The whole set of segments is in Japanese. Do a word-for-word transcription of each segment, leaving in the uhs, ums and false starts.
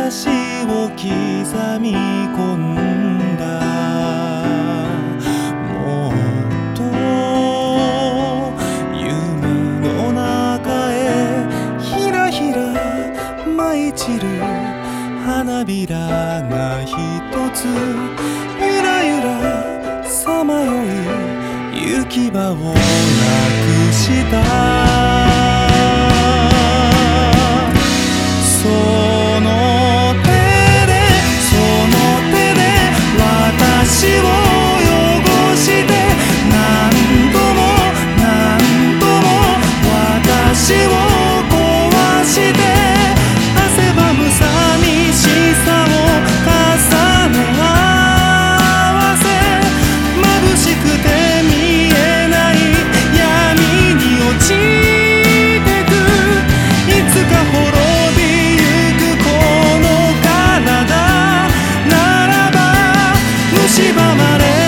私を刻み込んだ。もっと夢の中へひらひら舞い散る花びらがひとつゆらゆらさまよい行き場をなくした。その手でその手で私を汚して何度も何度も私を壊して汗ばむ寂しさを重ね合わせ眩しくて見えない闇に落ちてくいつか滅びゆくこの体ならば蝕まれ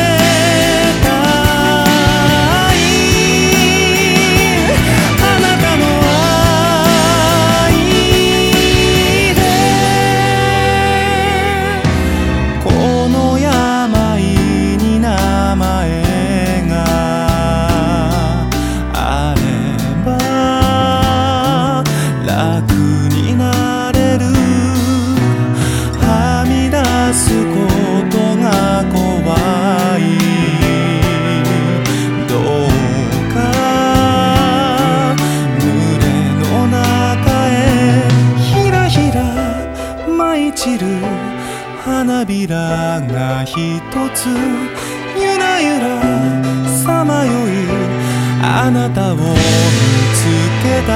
花びらがひとつゆらゆらさまよいあなたを見つけた。